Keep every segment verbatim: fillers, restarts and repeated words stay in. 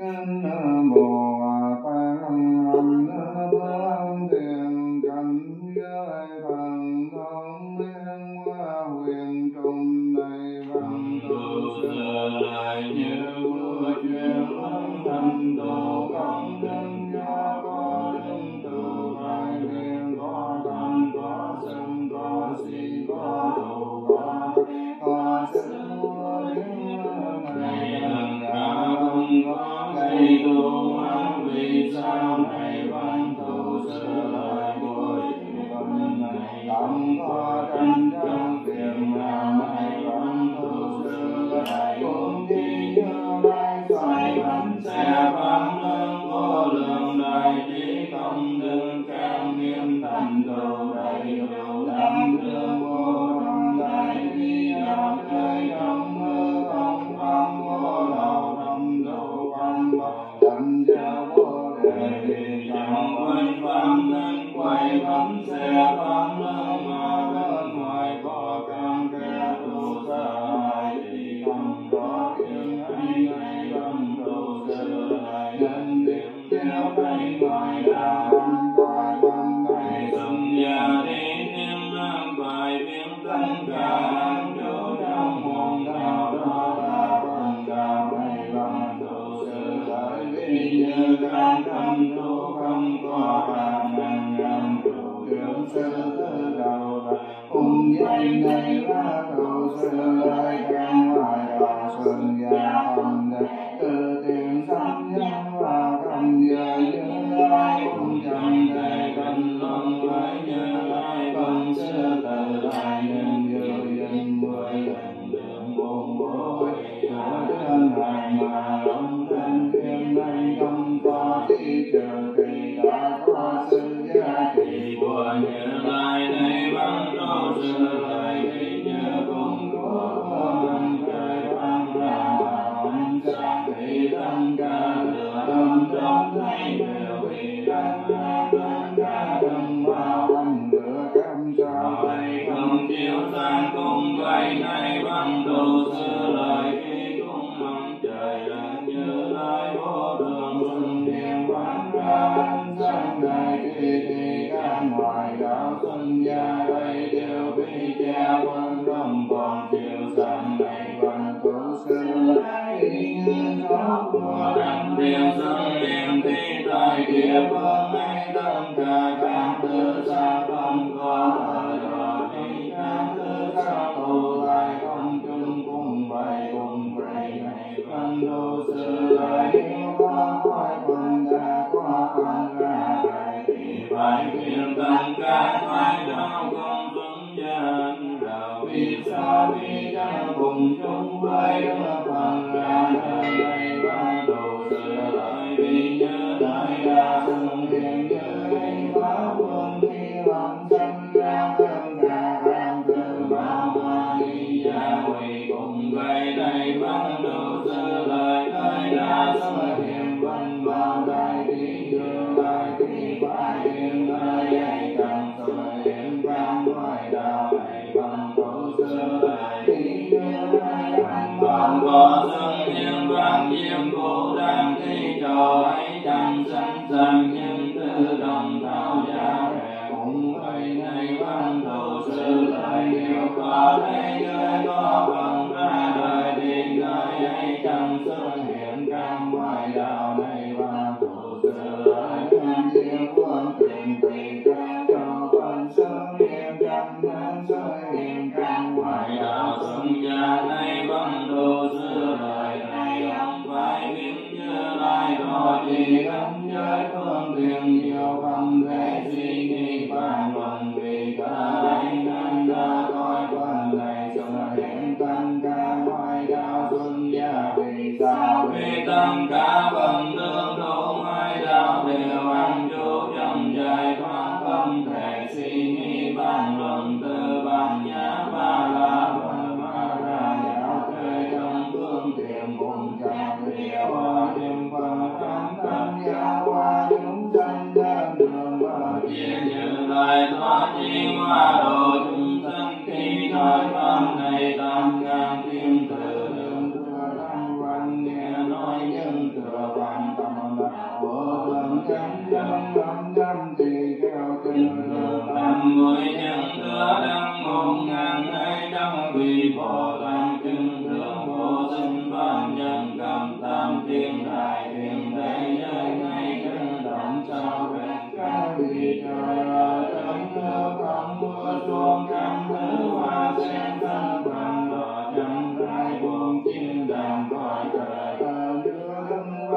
Thừa văn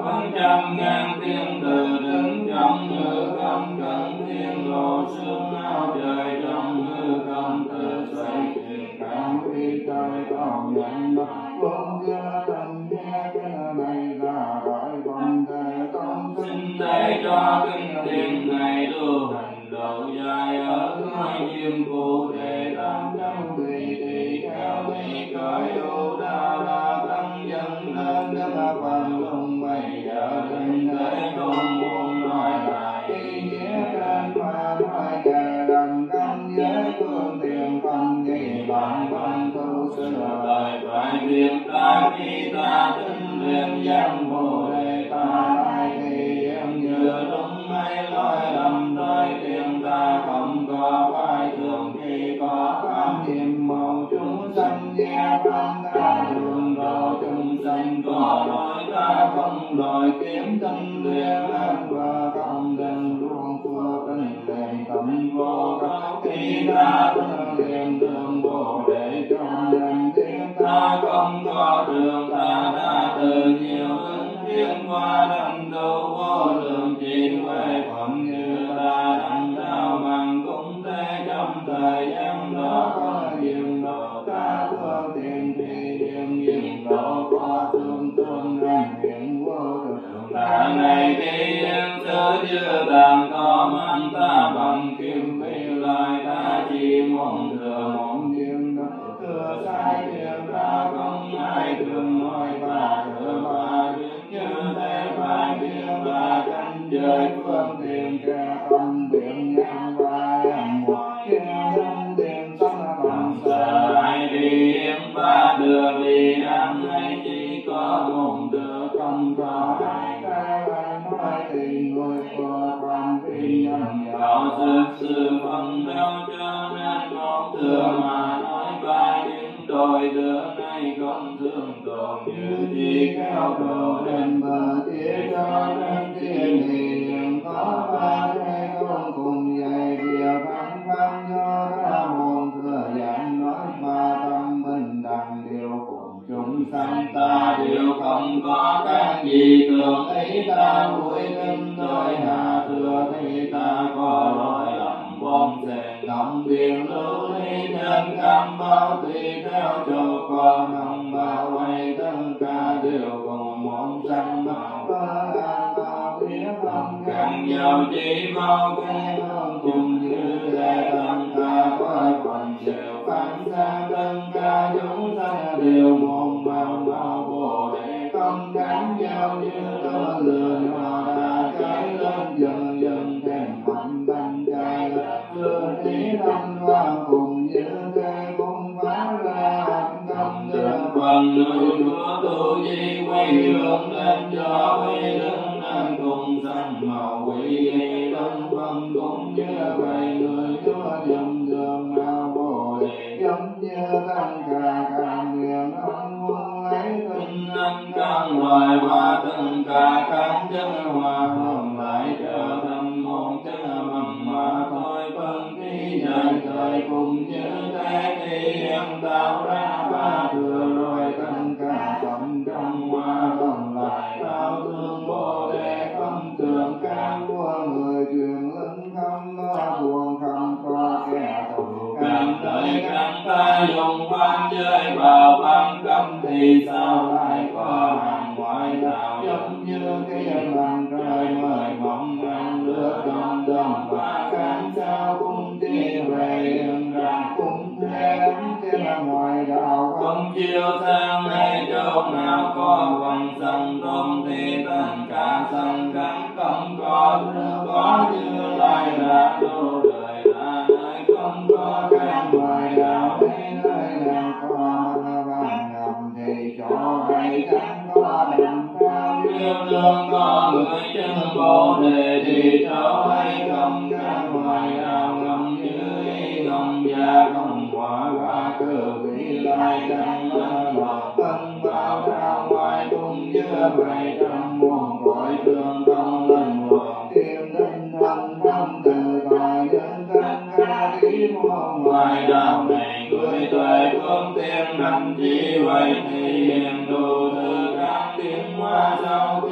vẫn trăm ngàn thiên từ đứng trong hư không cận thiên lộ sương áo trời trong hư không tự xoay chuyển càng vi trời còn nhận bất vốn chưa thành nghe cái này ra khỏi vòng đời con xin thế cho kinh thiền này tu hành độ dài ở hai diêm phù đề tam trăm vị tỳ kheo mi cõi u đa la tăng dân lên đức phật lung bây giờ trên thế tôn muốn nói lại ý nghĩa trên mà nói kể rằng căn giới phương tiện không nghi bằng văn thu sửa lời phải biết ta khi ta tinh luyện giác bồ đề ta lại thì hiện như đúng mấy lối lầm tới tiền ta không có phải thường khi có pháp niệm màu chúng sanh nghe pháp ta đường độ chúng sanh có lỗi ta không đòi kiếm tinh luyện lên và không đừng luôn của tinh luyện tâm vô có khi ta tinh luyện đường bồ đề trong nhân thiên ta không có đường ta đã từ nhiều ứng thiên qua đăng tu vô lượng chỉ huệ phẩm như ta đăng đạo bằng cũng thế trong thời gian đó có diệm độ ta phương tiện thì diệm diệm độ có tương tương nên hiện vô thường ta này khi yên sơ chưa tàn có mang ta bằng kim vi lại ta chỉ mong thừa mong diệm độ thừa sai diệm ta không ai thường nói và thừa và biết như thế phải biết và canh giới phương tiện kẻ tâm biện nhãn và em một kia tâm biện tâm bằng sợ ai đi em ba đưa đi ăn hay chỉ có một đưa không có ai ta nói tình người của quan vi nhân đạo thực sự phần đâu cho nên một thừa mà nói ba những đôi đứa này không thương tổn như chỉ kéo đồ lên bờ tía cho nên thiên thì đừng có ba thế không cùng dạy việc văn văn cho ra môn thừa giảng nói ba tâm bình đẳng điều cùng chúng sanh ta đều không có cái gì thường ấy ta vui tin tôi hạ thừa thì ta có lỗi lầm bom rèn lòng biển lưu ly trên cam bao tùy theo châu con hồng bao quay tất cả đều cùng một sanh bảo ba bao biết không càng giàu chỉ bao cái không cùng như thế tất cả có phần đều phán ra tất cả chúng sanh đều một màu màu bồ đề không đánh nhau như tơ lửa nhỏ đã cháy lên dần dần thêm mạnh đành cháy lửa tí năm hoa cùng như thế cũng phá ra không được phần người chúa tu di quay hướng lên cho quay đứng nên cùng sanh màu quỷ đơn phân cũng như vậy người chúa dần dần nào bồ đề giống như tăng cả cả nguyện ông muốn lấy tinh năng căn loài và tất cả các chất hòa hợp lại trở thành một chất mầm mà thôi phân khí dài thời cùng như thế thì hiện tạo ra ba thừa rồi tất cả phẩm trong hoa đồng lại cao thương bồ đề không tưởng can của người truyền lưng không có buồn không có kẻ thù càng tới càng ta dùng văn chơi vào văn cấm thì sao lại có hàng ngoại đạo giống như cái bằng trời mời mong ăn lửa trong đồng và cánh sao cũng đi về hiện rằng cũng thế cái là ngoại đạo không chiều sang hay chỗ nào có vòng sông tôm thì tất cả sông cánh không có nước có như lai là đô đời là nơi không có cái ngoại đạo hay nơi nào có bằng ngầm thì chỗ hay chẳng có đừng cao như lương có người chân bồ đề thì chỗ hay không cái ngoại đạo ngầm như ý ngầm và không quả qua cơ vị lai chẳng lọt thân bao ra ngoài cùng như vậy trong muôn cõi thương không lần luận thiên linh thân không từ cõi nhân thân ca khí môn ngoài đạo này người tuệ phương tiên nằm chỉ vậy thì hiện đủ từ các tiếng hoa sau khi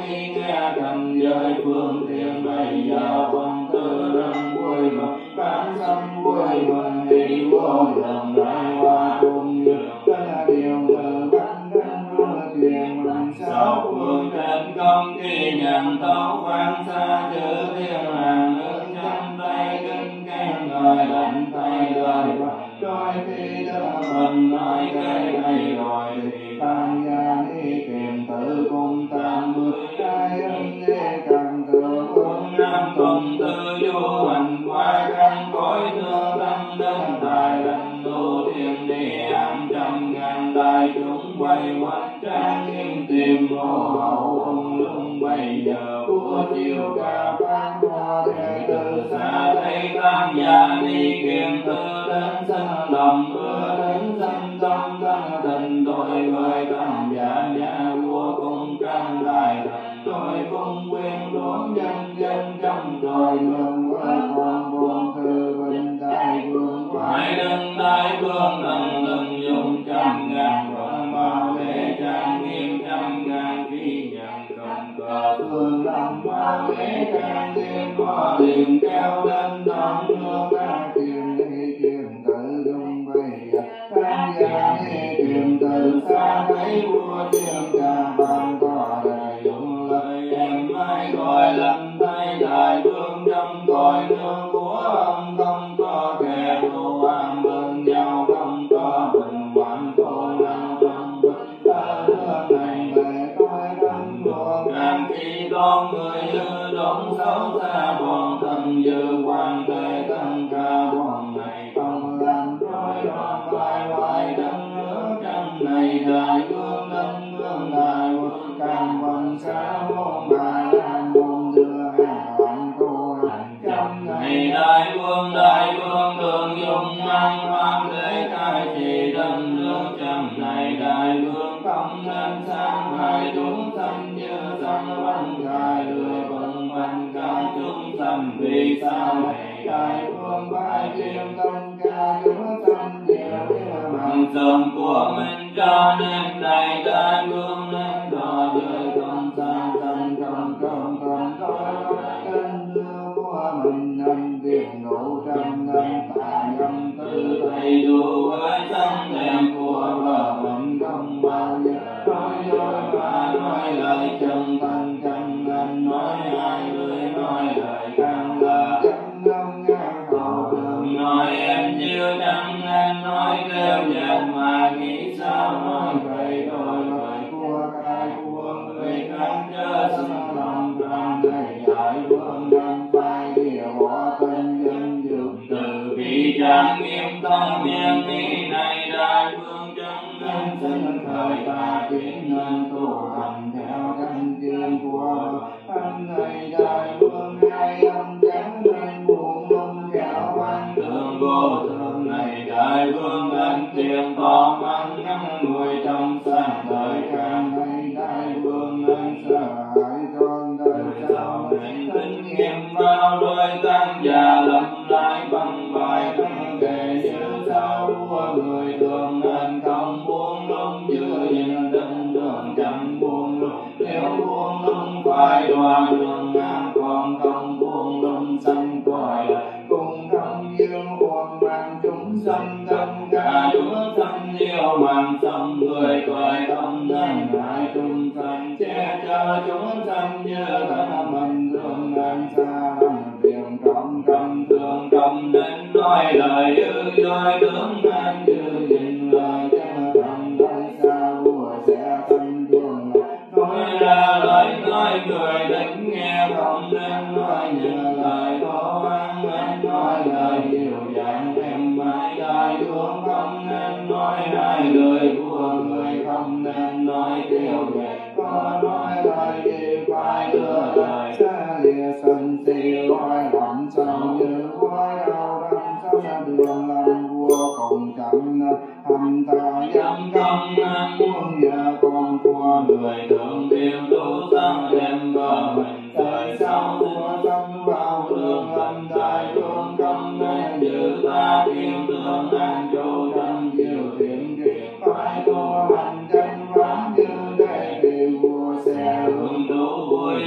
xe cảnh giới phương tiện bây giờ phần tư rừng vui mừng cánh sanh vui mừng đi vô lượng đại hoa cùng như tất điều từ cánh cánh mưa truyền mừng sáu phương trên công khi nhận tấu quan xa chữ thiên hàng ứng chân tay kinh khen ngợi lạnh tay lời đôi khi đỡ mình nói cái này rồi thì tam gia ni kiềm tự cùng tam mười trai ân đế càng tự phương nam tuần tư du hành qua căn cõi thương tâm đến tài lành tu thiên địa hàng trăm ngàn đại chúng quay quanh trang nghiêm tìm mô hậu ông lung bây giờ của chiều ca ban hoa thế từ xa thấy tam gia ni kiềm tự đến sanh lòng mưa đến sanh tâm thân tình tội người tam gia nhà vua cùng căn đại thành tội cung quyền đốn dân dân trong tội mừng qua con buồn thư bình đại vương ngoại đừng đại vương thần đừng dùng trăm ngàn vòng bao lễ trang nghiêm trăm ngàn khi nhận cầm cờ phương lâm bao lễ trang nghiêm hoa liền kéo đến đón đưa ta kiềm đi kiềm tự dung bây tam gia ni kiềm từ xa thấy vua thiên ca ban tòa đại dụng lời em mai gọi lành tay đại vương trong cõi nước của ông không có kẻ thù an bên nhau không có bình hoạn khổ nào trong bất ta đưa này về coi tâm buồn càng khi con người dư đốn xấu xa bọn thân dư quan thế tâm ca bọn này không làm rối loạn vai hoài đất nước trăm này đại vương đất vương đại vương càng vần xa môn bà lan môn dưa hàng hoạn cô hành trăm này đại vương đại vương đường dùng mang hoan để cai trị đất nước trăm này đại vương không nên sang hại chúng sanh như sanh văn cài lười vần văn ca chúng sanh vì sao này đại vương vai chiêm tâm ca chúng sanh nhiều bằng sớm của mình cho nên này đại vương nên đò đời không sang sanh không không không có tên đưa của mình năm tiền ngũ trăm năm tạ năm tư đầy đủ với tâm đẹp của vợ mình không bao giờ nói dối mà nói lời chân thành chân nên nói hai người nói lời càng là chân ngâm ngang hậu đường nói em chưa chẳng nên nói kêu dệt mà nghĩ sao nói vậy đôi lời của cái của người khác chớ xin lòng tham này đại vương đang phải địa bỏ thân dân dược từ vì trang nghiêm tâm miên ni này đại vương chân nên xin thời ta tiến nên tu hành theo căn kiên của anh này đại vương hai âm trắng nên buồn mông kẹo văn thường vô thường này đại vương đến tiền to mang ngăn nuôi trong sanh đời càng hay đại vương nên sợ hãi con đời sau nên tính nghiêm bao đôi tăng già lầm lại bằng bài thân kể như sao của người thường nên không buông lung chưa nhìn định đường chẳng buông lung nếu buông lung phải đoan đường ngang còn không buông lung sanh cõi cùng không yêu hoang mang chúng sanh tâm cả chúng sanh yêu mang sông người cười không nên hại chúng sanh che chở chúng sanh như thân mình thương nên xa lắm tiền trọng tâm thương không nên nói lời dư dối tướng nên như nhìn lời chân tâm thấy xa vua sẽ sanh thương nói ra lời nói người định nghe không nên nói những lời có ăn nên nói lời nhiều dạng em mãi đại vương không nên nói hai lời của người không nên nói tiêu về có nói lời gì phải đưa lời xa lìa sân si loài lắm sân như khói đau đâm sân đường làm vua cùng chẳng nên hành ta dâm công an muốn nhờ con của người thường tiêu tu sang đêm bờ mình đời sau của sông vào đường lâm đại vương không nên giữ ta thiên tương an chỗ tâm chiều thiện kiệt phải tu hành chân pháp như để điều vua xe hưởng đủ vui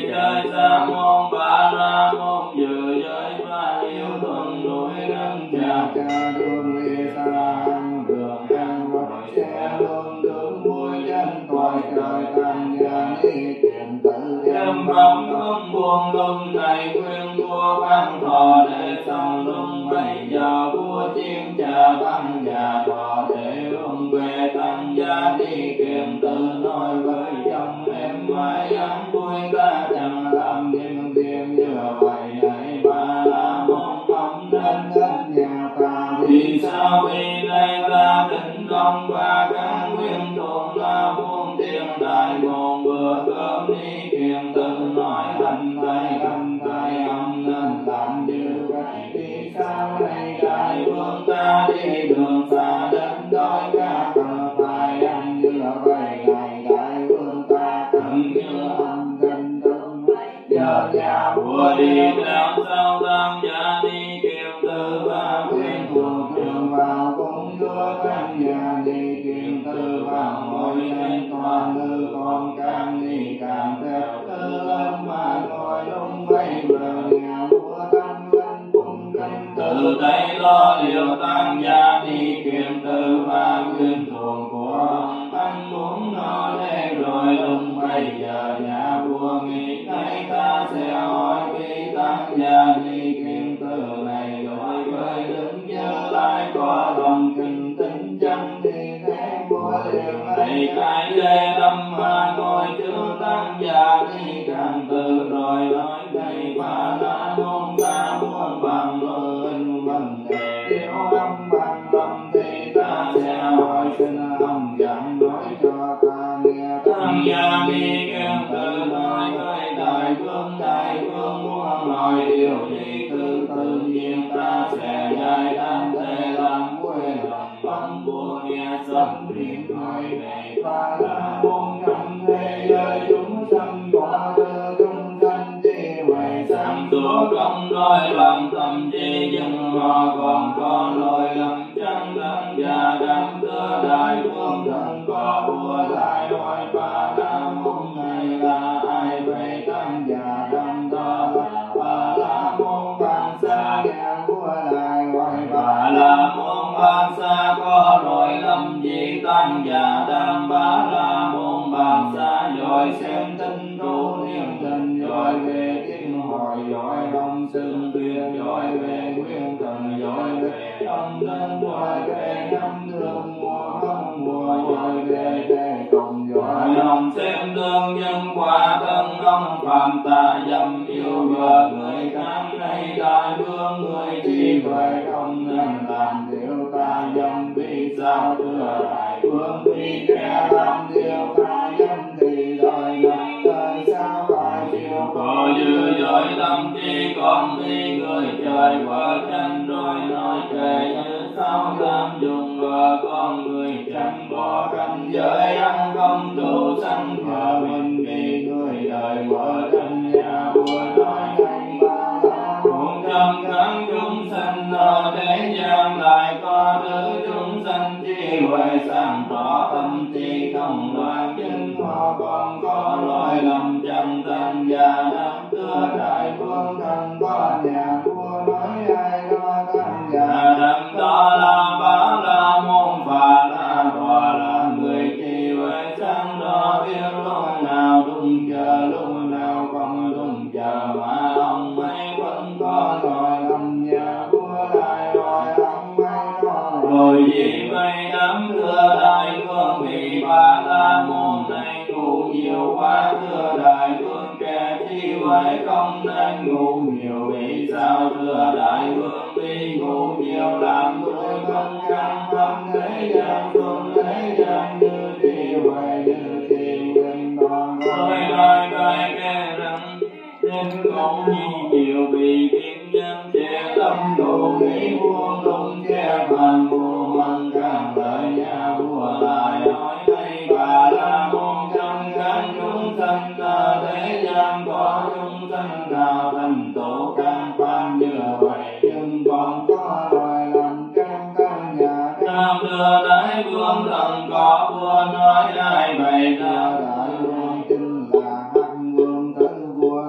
chơi sa môn ba la môn dự giới ba yêu thuần núi đất cha cha đường ly sa đường ăn vật xe lương đường vui chân cõi trời tăng gia ni tiền tử em bấm không buông lung này khuyên vua ban thọ để xong lung bây giờ vua chiếm trà tăng nhà thọ để lung về tăng gia ni kiềm tự nói với chồng em mãi ăn vui ta chẳng làm những việc như vậy này ba la môn ông đến đến nhà ta vì sao vì đây ta định công ba các nguyên thuần la muôn thiên đại môn bữa cơm đi kiềm tự nói hành tay hành tay ông nên làm như vậy vì sao đây đại vương ta đi đường xa đến đói ca cần phải ăn như vậy này đại vương ta cần như ông kinh đông giờ nhà vua đi theo sau tam gia đi kiềm tự ba nguyên thuần trường vào cung vua căn nhà đi kiềm tự vào ngồi lên toàn nữ con càng đi càng theo tư lâm mà ngồi lung vây vào nhà vua tâm linh cung kinh tự tay lo liệu tăng gia đi kiềm tự ba nguyên thuần của ông anh muốn nó lên rồi lung bây giờ nhà vua nghĩ thấy ta sẽ hỏi vì tăng gia đi kiềm tự này đối với đức Như Lai có lòng kinh tính chân thì thế vua liền lấy cái lê tâm mà ngồi trước tăng gia đi càng tự rồi nói đây ba la môn ta muốn bằng ơn vấn đề nếu ông bằng lòng thì ta sẽ hỏi xin ông dặn nói cho ta nghe tăng gia đi kiềm tự nói với đại vương đại vương muốn nói điều gì cứ tự nhiên ta sẽ giải đáp để làm vui lòng ông vua nghe xong liền nói này ba la môn trong thế giới chúng sanh có tư chúng sanh chi vậy sáng suốt không nói lòng tâm chi nhưng họ còn có lỗi lầm chẳng đáng và đáng thưa đại vương thần có vua lại hỏi ba la môn này là ai vậy tăng già đam to ba la môn ban xa nhà vua lại hỏi ba la môn ban xa có lỗi lầm gì tăng già đam ba la môn ban xa giỏi xem tinh tu niệm tình giỏi về tiếng hỏi giỏi đông xưng tuyên giỏi về nguyên thần giỏi về đông đến giỏi về năm thương mùa không mùa giỏi về thế cùng giỏi lòng xem thương nhân quả thân ông phạm ta dâm yêu vợ người khác hay đại vương người chi vậy không nên làm điều ta dâm vì sao thưa đại vương vì kẻ làm điều ta dâm thì đời này đời sao phải chịu có dư dội tâm chi còn vì người trời vợ tranh rồi nói kể như sao dám dùng vợ con người chẳng bỏ cảnh giới ăn không đủ sanh vợ mình vì người đời vợ tranh nhà vua nói anh ba la môn trong các chúng sanh ở thế gian lại có thứ chúng sanh chi huệ sáng tỏ tâm trí không loạn chính họ còn có lỗi lầm chẳng tăng gia đam thưa đại vương thần có nhà vua nói ai đó tăng gia đam đó là ba la môn phà la đọa là người chi huệ sáng đó biết lúc nào đúng chờ lúc nào không đúng chờ mà ông ấy vẫn có lỗi lầm nhà vua lại hỏi ông ấy có rồi vì vậy đám thưa đại vương vì ba la môn này ngủ nhiều quá thưa đại vương kẻ chi vậy không nên ngủ nhiều vì sao thưa đại vương vì ngủ nhiều làm tôi không can tâm thế gian tuân thế gian như chi vậy như chi nguyên toàn tôi nói cái kẻ rằng nên không nhi nhiều vì kiến nhân che tâm độ nghĩ vuông tung che bàn mùa măng càng lời nhà vua lại nói đây bà la môn trong các chúng sanh ở thế gian có chúng sanh nào thành tổ can quan như vậy nhưng còn có loài làm can căn nhà nam thưa đại vương thần có vua nói ai vậy thưa đại vương chính là hắc vương tử vua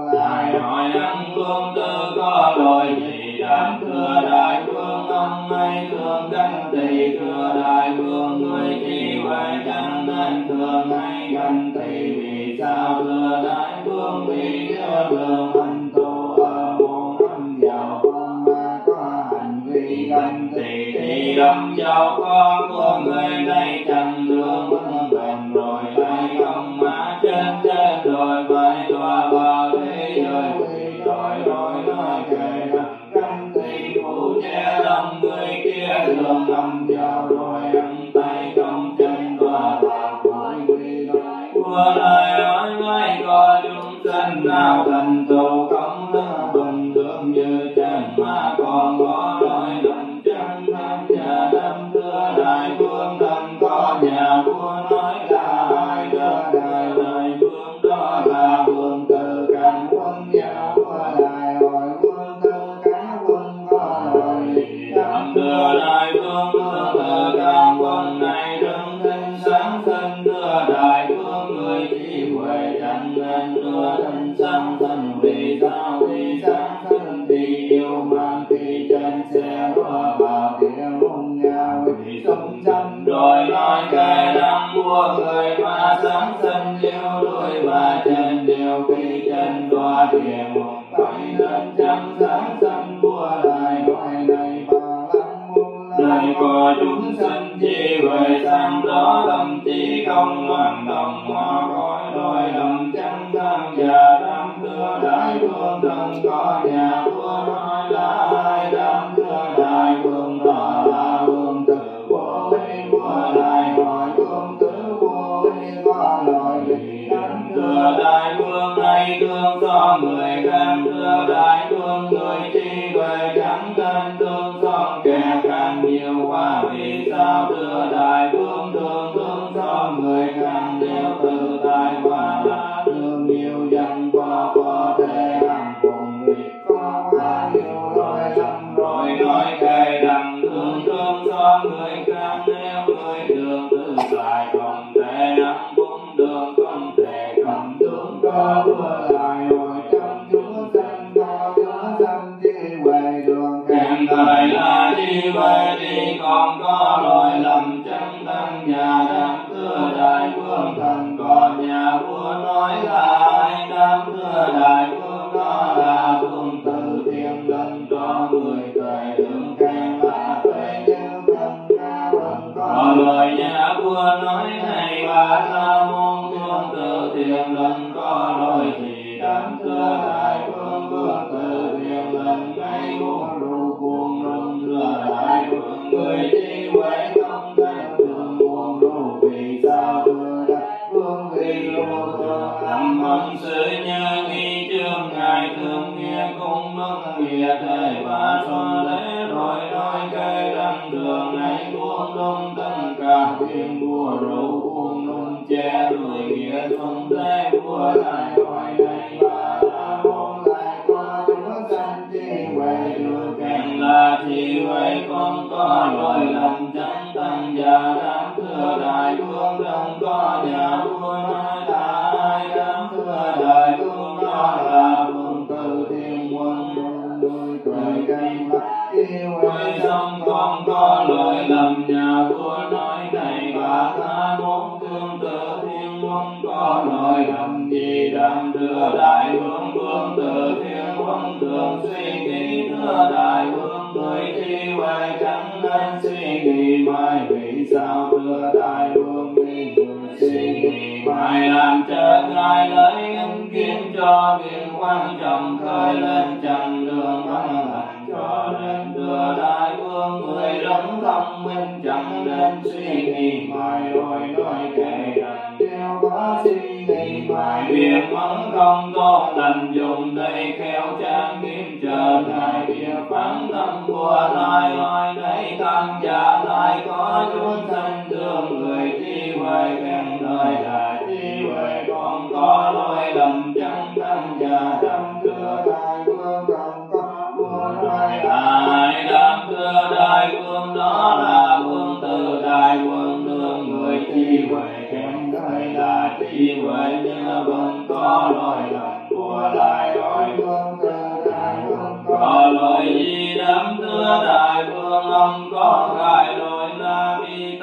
đường hành tu ở môn âm vào con ma có hành vi âm thì thì âm vào con của người này chẳng đường vững bền rồi lại không má trên trên rồi phải đọa vào thế giới quy rồi rồi nói kể rằng canh thì phụ che lòng người kia đường âm vào rồi ăn tay không chân đọa vào cõi quy rồi của lời nói ngay có chúng sanh nào thành tựu công đức bình thường như chẳng mà còn có nói đầm chẳng tham nhà đâm thưa đại vương thần có nhà vua nói là ai đỡ đại đại vương đó là vương từ càng quân nhà vua đại hỏi vương từ càng quân có hỏi đâm thưa đại vương thưa từ càng quân này đứng tinh sáng sinh thưa đại vương người trí huệ chẳng nên thưa tinh sáng sinh vì sao vì sáng sinh thì yêu mang thì trên xe hoa vào địa môn nhà vì sông xanh rồi nói kể đang mua người mà sáng sinh liêu đuôi và trên điều khi trên đoa địa môn phải nên chẳng sáng sinh mua lại nói này mà lắm môn này có chúng sinh chi về sang đó tâm chi không loạn đồng hoa cõi đôi đồng chẳng tham và đam thưa đại vương thần có nhà vua nói là ai đam thưa đại vương đó là vương tử vô ý vua đại hỏi vương tử vô ý có lời gì đam thưa đại vương này thương cho người khác thưa đại vương người chi về chẳng nên thương cho kẻ khác nhiều quá vì sao thưa đại vương thương thương cho người khác nếu từ đại quá là thương nhiều dân có có thể ăn cùng việc có quá nhiều rồi lắm rồi nói kể rằng thương thương cho người khác nếu người đường tự tại không thể ăn cũng đường không thể cầm tướng có vừa lại hỏi trong chúa sanh có chúa sanh đi về đường kèm thời là đi về đi còn có lỗi lầm chẳng tăng nhà đam thưa đại vương thần có nhà vua nói là ai đam thưa đại vương đó là vương tử thiên linh cho người tuệ đường kèm là tuệ như thần ca vân có lời nhà vua nói này bà la môn vương tử thiên linh có lời thì đam thưa đại vương vương tử thiên linh ngay uống rượu buồn rung thưa đại vương người chi huệ không thể thường buồn rượu vì sao thưa đại vương vì rượu thưa âm mừng sự như nghi chương ngài thương nghĩa cung mừng nghĩa thể và xuân lễ rồi nói kể rằng đường này buông lung tất cả viên vua rượu buông lung che đuổi nghĩa xuân lễ vua lại hỏi này bà la môn lại có chúa sanh chi huệ được kèm là chi huệ con có lỗi lầm chẳng tăng và đam thưa đại vương không có nhà vua nói là ai đam thưa đại vương đó là vương tử thiên quân đôi trời cây mắt yêu huệ xong con có lỗi lầm nhà vua nói này bà la môn vương tử thiên quân có lỗi lầm gì đam thưa đại vương vương tử thiên quân thường suy nghĩ thưa đại vương người chi huệ chẳng nên suy nghĩ mãi vì sao thưa đại vương vì người suy nghĩ mãi làm cho ngài lấy ứng kiến cho việc quan trọng khởi lên chẳng đường bằng hành cho nên thưa đại vương người rất thông minh chẳng nên suy nghĩ mãi rồi nói kể rằng theo có suy nghĩ mãi việc mắng không tốt lành dùng đây khéo trang nghiêm trở ngài việc phán tâm của lại hỏi đây tăng giả lại có chúng sanh thương người chi huệ khen lời là chi huệ còn có lỗi lầm chẳng tăng giả đam thưa đại vương không có vua nói ai đam thưa đại vương đó là vương tử đại vương thương người chi huệ khen lời là chi huệ như vương có lỗi lầm vua lại hỏi vương tử đại vương có lỗi gì đam thưa đại vương ông có ngài lỗi là vi tánh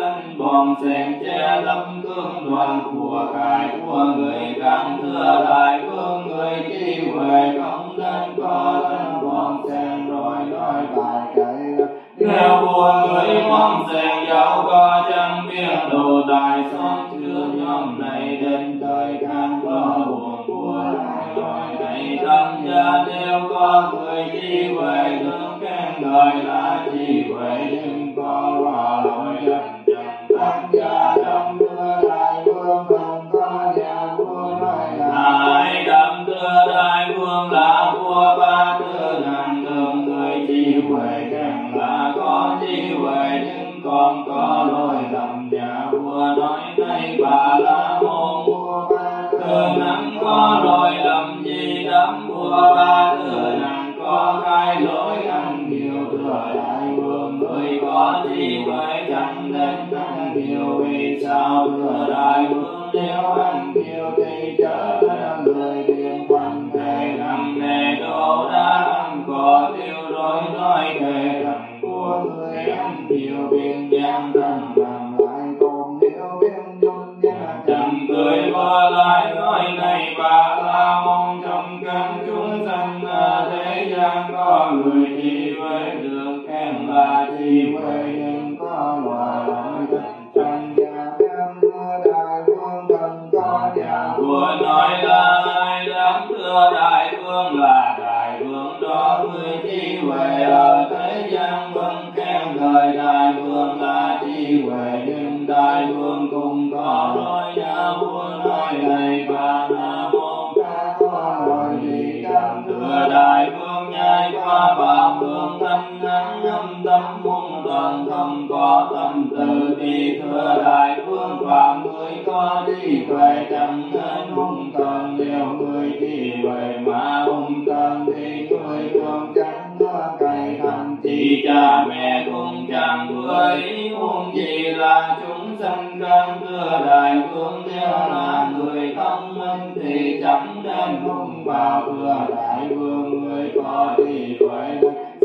con sen che lấp cương đoàn của cải của người càng thưa đại vương người chi huệ không nên có thân con sen rồi nói bài kể nếu vua người con sen giáo có chẳng biết đồ tài son chưa nhóm này đến thời càng có buồn của lại nói này tâm gia đều có người chi huệ thương khen đời là chi huệ nhưng có hòa lỗi lầm chẳng tác gia đâm đưa đại vương không có nhà vua nói là ai đâm đưa đại vương là vua ba tư ngàn đường người chi huệ khen là có chi huệ nhưng còn có lỗi lầm nhà vua nói này bà la môn vua ba tư ngàn có lỗi lầm gì đắm vua ba tư ngàn có cái lỗi ăn nhiều thừa đại vương người có chi huệ chẳng nên ăn nhiều vì sao thừa đại vương nếu ăn nhiều thì trở thành người điên quan thề nằm nề đồ đã ăn có tiêu rồi nói thề rằng của người ăn nhiều biên gian rằng làm lại còn nếu biên dung nhà chẳng cười vơ lại nói này bà la môn trong căn chúng sanh thế gian có người chi huệ được khen là chi huệ nhưng có loài lỗi tình chẳng gia em mưa đại vương cần có nhà vua nói là ai dám thưa đại vương là đại vương đó người chi huệ ở thế gian vâng khen lời đại vương là chi huệ nhưng đại vương cũng có nói nhà vua nói này bà la môn ta có nói gì dám thưa đại vương nhai qua bảo vương thanh nắng âm tâm môn toàn không có tâm từ bi thưa đại vương phạm người có trí huệ chẳng nên hung tợn đều người trí huệ mà hung tợn thì người thường chẳng có cày thằng chỉ cha mẹ cũng chẳng vừa ý huống gì là chúng sanh căn thưa đại vương nếu là người thông minh thì chẳng nên hung vào thưa đại vương người có trí huệ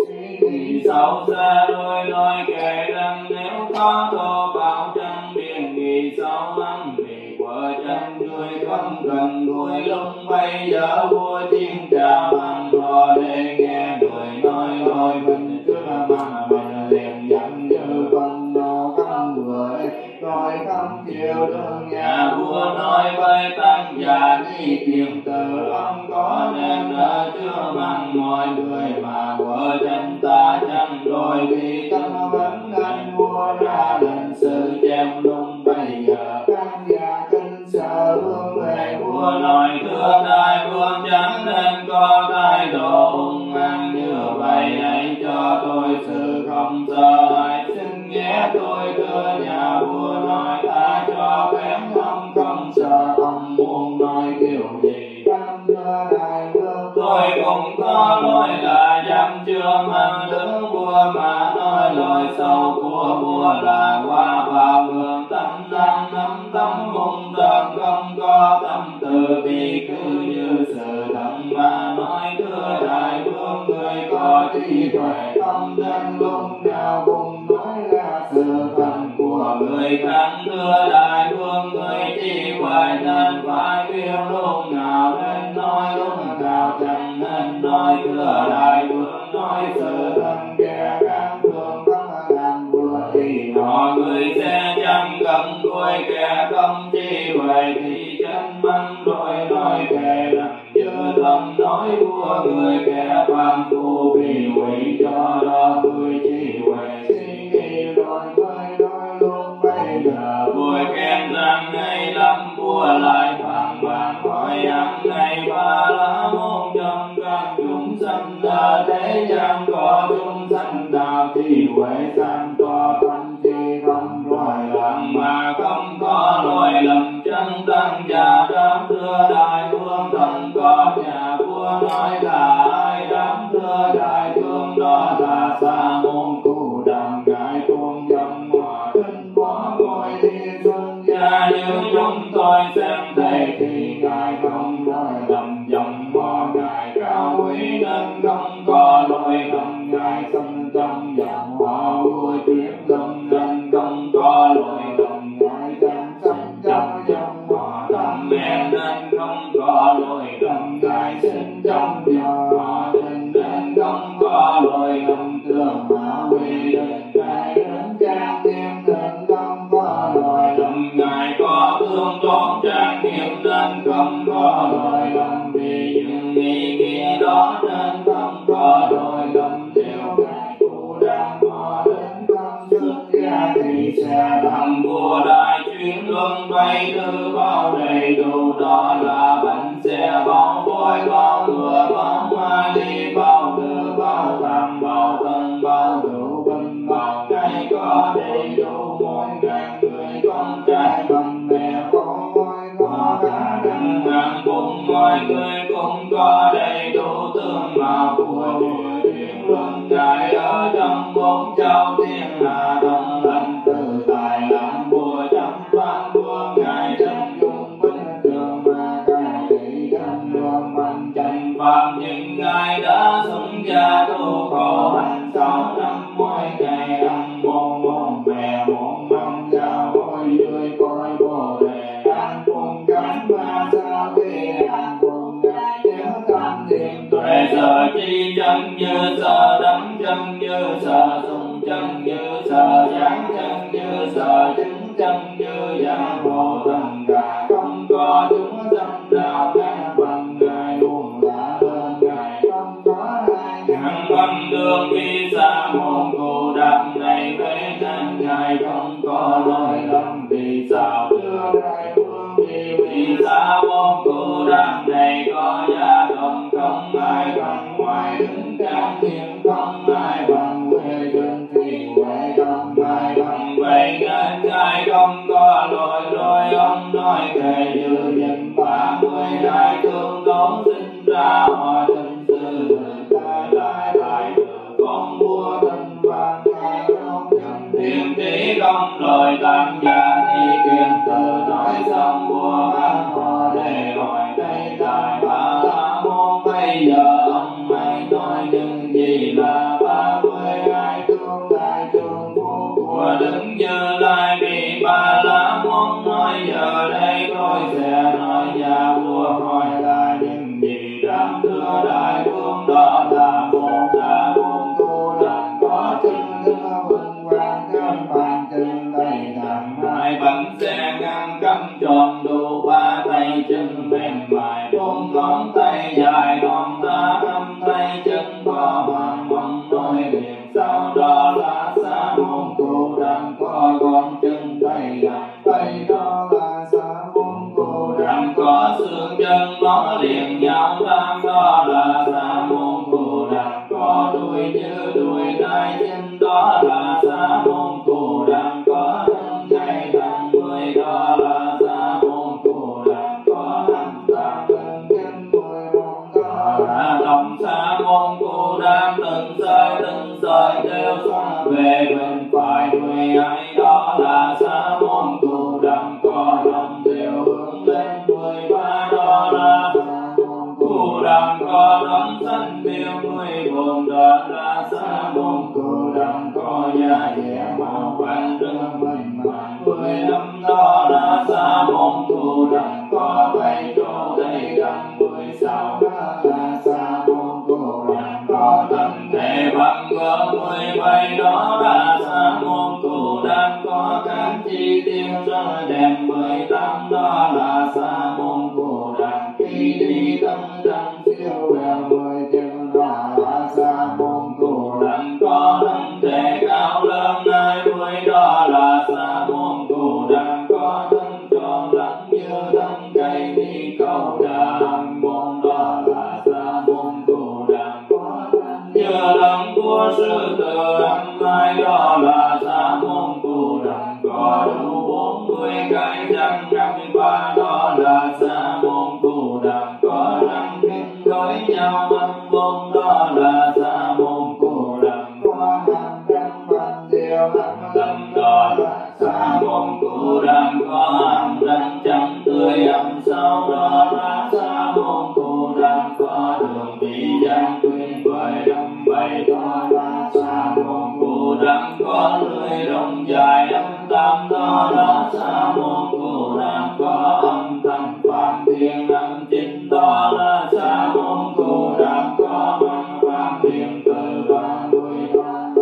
thì xấu xa đôi nói kể rằng nếu có thô bạo chẳng biên nghị xấu ăn vì vợ chân người không gần gũi lúc bây giờ vua chiến trào ăn hò để nghe người nói nói mình cứ mà mình liền giận như con nó không vừa nói không chịu đường nhà vua nói với tăng già đi tìm từ ông có nên ở chưa măng mọi người mà vợ chân ta chẳng đôi vì tâm vẫn anh vua ra lệnh sự chém lung bây giờ tăng già kinh sợ vương về vua nói thưa đại vương chẳng nên có thái độ hung hăng như vậy hãy cho tôi sự không sợ hãi xin nghe tôi thưa nhà vua nói ta cho phép ông không sợ ông muốn nói điều gì tăng thưa đại vương tôi cũng có lỗi là dám chưa mang đứng vua mà nói lời sâu của vua là qua vào vườn tâm đang nắm tâm hung tợn không có tâm từ bi cứ như sự thật mà nói thưa đại vương người có trí huệ không nên lúc nào cùng nói ra sự thật của người khác thưa đại vương người trí huệ nên phải biết lúc nào nên nói lúc nào chẳng nên nói thưa đại vương nói sự thật kẻ khác thường không làm vừa thì họ người sẽ chẳng cầm đuôi kẻ không trí huệ thì chân măng đôi nói kẻ rằng chưa tâm nói vua người kẻ phàm phu vì hủy cho đó người trí huệ suy nghĩ rồi mới nói luôn bây giờ vui khen rằng ngay lắm vua lại phàn bàn hỏi ăn này ba la môn trong các chúng sanh là thế gian có chúng sanh nào trí huệ sang to tâm chi không lỗi lầm mà không có lỗi lầm chân tăng già đám thưa đại vương thần có nhà vua nói là ai đám thưa đại vương đó là sa môn cụ đàm ngài tuôn dâm hòa tinh bó ngôi thiên xuân gia như chúng tôi xem thấy thì ngài không lỗi lầm dòng mò ngài cao quý nên không có lỗi lầm ngài sinh trong dòng họ vua chuyển lâm nên không có lỗi lầm đường mạo quy định cải đến trang nghiêm nên không có loài lầm. Ngài có tương tôn trang nghiêm nên không có loài lầm. Vì những ý nghĩa đó nên không có loài lầm. Nếu ngài Phù Đàm mò đến không xuất gia thì sẽ làm vua đại chuyên luân bay tư bao đầy đủ. Đó là bánh xe bao voi bao ngựa bao ma đi bao tư bao tam bao tân bao đủ binh bao ngày có đầy đủ mỗi ngàn người con trai bằng mẹ con voi có cả đàn ngàn cùng mọi người cũng có đầy đủ tương mạo của địa thiên luân ngài ở trong bốn châu thiên hà đông lạnh từ tài làm vua trăm vạn vua ngài trong dung binh đường mà ngài thị tranh đường mạnh tranh pháp nhưng ngài đã sống gia tu khổ hạnh sáu năm mỗi ngày ăn bốn món mè bốn món gạo mỗi dưới coi bồ đề ăn cùng cánh ma sa vi ăn cùng ngài nhớ tâm niệm tuệ giờ chi chân như sợ đắm chân như sợ sung chân như sợ dáng chân như sợ chứng chân như giả bộ thần cả không có chúng sanh nào ngang bằng ngài luôn lạ hơn ngài không có ai ngàn bằng đường vi sa môn Cù Đàm này với trên ngài không có lỗi lầm. Vì sao thưa đại vương vì vì sa môn Cù Đàm này có gia đồng không ai bằng ngoài đứng trang nghiêm không ai bằng quê dân thì quê không ai bằng vậy nên ngài không có lỗi lỗi ông nói kể như dân ba mươi đại thương tốn sinh ra họ tình sư đại đại đại từ con vua tình vàng ngài không nhận thiên trí không lời tam gia ni kiên từ nói xong vua ban họ để hỏi đây đại ba la môn bây giờ ông hãy nói những gì là ba mươi hai thương đại thương vua của đứng Như Lai vì ba la môn nói giờ đây tôi sẽ nói nhà vua hỏi là những gì đam thưa đại vương đó là một sa môn Cù Đàm có chân đưa vinh quang cam bàn chân tay thẳng hai bánh xe ngăn cắm tròn đủ ba tay chân mềm mại bốn ngón tay dài ngón ta năm tay chân có hoàng mong nói liền sau đó là sa môn Cù Đàm có con chân tay dài tay đó là sa môn Cù Đàm có xương chân nó liền nhau tam đó là sa môn Cù Đàm có đuôi như đuôi nai chân đó là sa môn Cù Đàm có thân ngày tháng mười đó là sa môn Cù Đàm có năm tam thân chân mười một đó là đồng sa môn Cù Đàm từng sợi từng sợi đều xoa về bên phải mười hai đó là sa môn Cù Đàm có đồng đều hướng lên mười ba đó là sa môn Cù Đàm có đấng xanh biêu mười bốn đó là sa môn Cù Đàm có da dẻ màu vàng đường mình màng mười năm đó là sa môn Cù Đàm có bảy chỗ đầy đặn mười sáu đó là sa môn Cù Đàm có tâm thể bằng gỡ mười bảy đó là sa môn Cù Đàm có các chi tiêu rất đẹp mười tám đó là sa môn Cù Đàm khi đi tâm đăng siêu bèo mười chân đó là sa môn Cù Đàm có thân thể cao lớn hai mươi đó là sa môn Cù Đàm có thân tròn lắm như thân cây đi câu đàn môn đó là sa môn Cù Đàm có thân như đấng vua sư tử năm hai đó là sa môn Cù Đàm có đủ bốn mươi cái răng năm mươi ba đó là sa môn Cù Đàm có răng kinh với nhau năm môn đó là sa môn Cù Đàm có năm trăm văn điều năm lâm đó là sa môn Cù Đàm có năm răng trắng tươi âm sau đó là sa môn Cù Đàm có đường bị giang tuyên với năm bảy đó là sa môn Cù Đàm có lưỡi rộng dài âm tam đó là sa môn Cù Đàm có âm thanh phạm thiên năm chín đó là sa môn Cù Đàm có văn phạm thiên từ ba mươi đó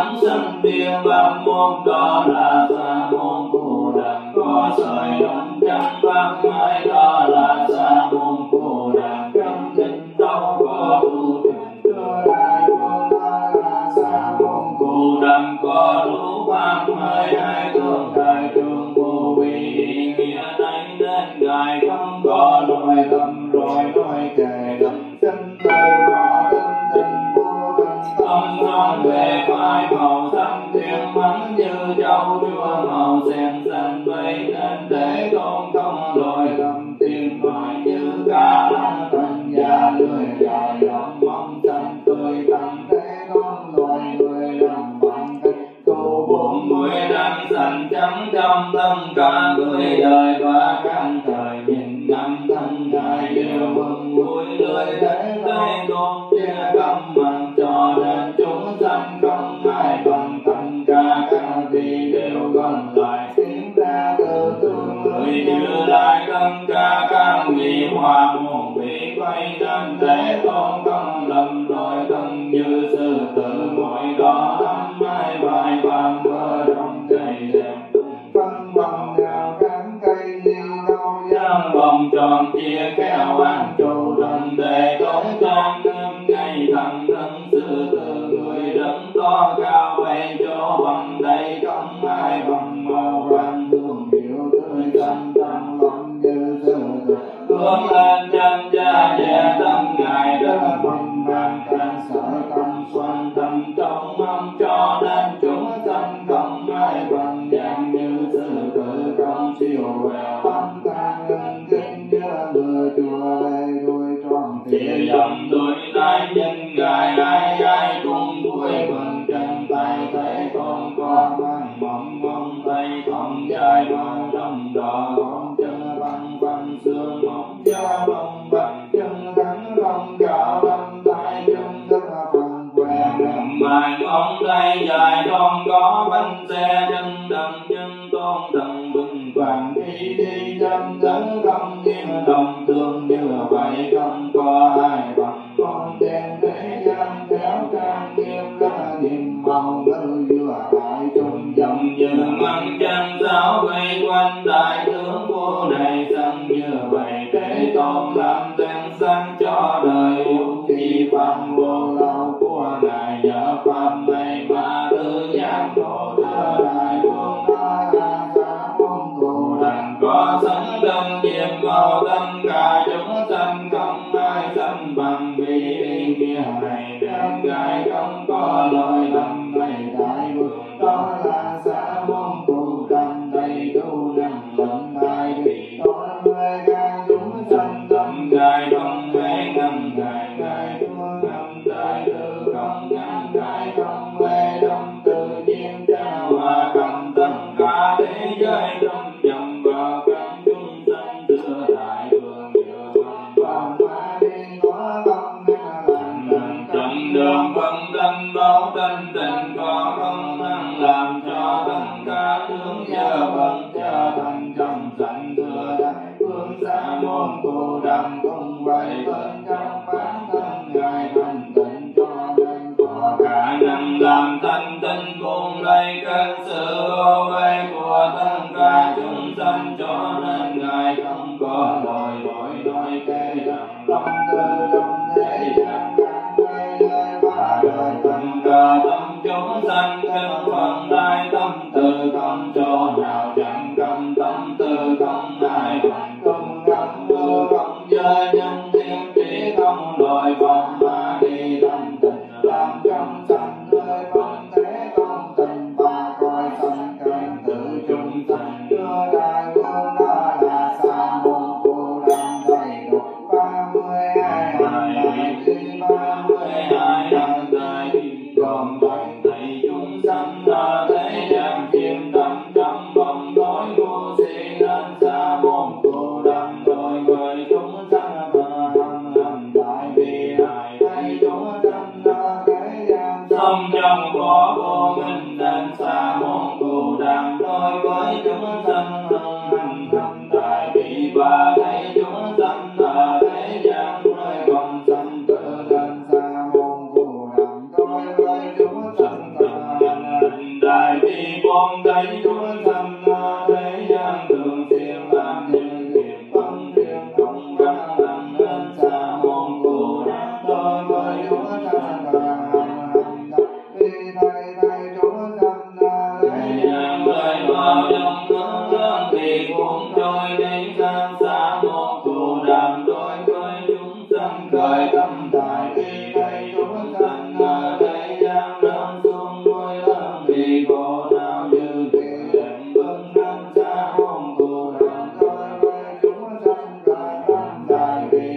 đấng sanh tiên pháp môn đó là sa môn Bồ Đàm. Có sợi đồng trắng pháp mãi đó là sa môn Bồ Đàm. Trong kinh đâu có tu trần cơ đại vương đó là sa môn Bồ Đàm. Có đủ pháp mãi hai thương đại trường vô vi ý nghĩa này nên ngài không có nói lầm rồi nói kể đấng sanh tu rõ thân tình vô thân tâm non về phai màu xanh thiên mắng như châu chua màu sen xanh vây nên để con không lỗi lầm tiền nói như cá lăng thành già lười dài lòng mong xanh tươi tắn thế con loài người làm bằng cách tu bốn mươi năm xanh trắng trong tâm cả người đời và căn thời nhìn năm thân ngài đều mừng vui lười thế đây con chia căm bằng cho nên chúng sanh không ai bằng tất cả các vị đều gần lại tiếng ra từ tương người như lại tất cả các vị hòa muôn vị quay nên thế con không lầm lỗi thân như sư tử mỗi đó ấm ai bài bàn vỡ trong cây đẹp phân vòng gạo cán cây như đâu giang vòng tròn chia khéo ăn chủ thân để tốn con nương ngay thẳng thân sư tử người đấng to cao bay cho bằng đây không ai bằng màu vàng thương hiệu tươi xanh trong lòng như sư tử hướng lên chân cha về tâm ngài đã bằng vàng can sở tâm xoan tâm trong mong cho nên chúng sanh không ai bằng dạng như sư tử trong siêu vẹo tâm than lên kinh nhớ mưa chùa về đuôi tròn thì dòng đuôi lại nhìn ngài ai ai cùng vui mừng chân tay thấy con có mang mỏng mong tay thòng dài màu đồng đỏ con chân băng băng xương mỏng da bông băng chân gắn rong gạo lâm tay chân rất là bằng què mài ngón tay dài con có bánh xe chân đầm chân tôn thần vững vàng đi đi chân tấn không nghiêm đồng tương như vậy không có ai bằng con đen thế gian kéo trang nghiêm ra niềm màu ngư vừa đại trung dòng như măng chân giáo vây quanh đại tướng vô đầy sân như vậy thế tôn làm tên xanh cho đời yêu khi phạm vô lâu của ngài nhờ phạm này mà tự giác độ đưa đại vương đó là sa môn Bồ Đàm. Có sẵn đơn nhiệm màu tất cả chúng sanh không ai sanh bằng vì ý nghĩa này đem ngài không có lời lầm này đại vương đó là sa môn Bồ Đàm đầy đủ năng lượng ngài vì tối với các chúng sanh tâm ngài không hề ngăn ngài ngài thương ngăn đại từ không ngăn ngài không hề đông tự nhiên cha hòa cầm tất cả thế giới trong dòng vào các chúng sanh đưa đại vương nhờ bằng và đi có công năng làm trong đường phân thân báo tinh tình có công năng làm cho tất cả tướng nhờ bằng trở thành trong sanh thừa đại vương sa môn Bồ Đàm không vậy bên trong bản thân ngài thành tịnh cho nên có khả năng làm thanh tinh cùng lấy các sự ô uế của tất cả chúng sanh cho nên ngài không có lời lỗi nói kể rằng tâm tư trong thế gian càng gây lời và đời tâm cả tâm chúng sanh thân phận đại tâm từ không chỗ nào chẳng cầm tâm từ không ai bằng không gắn mưa không giới nhân thiên trí không đòi vọng mà đi tâm tình làm trong sanh nơi phân thế công tình và coi sanh càng tự chúng sanh đưa đại vương đó là sa môn Bồ Đàm đầy đủ ba mươi hai hàng đại đi ba mươi hai hàng đại đi gồm bảy thầy chúng sanh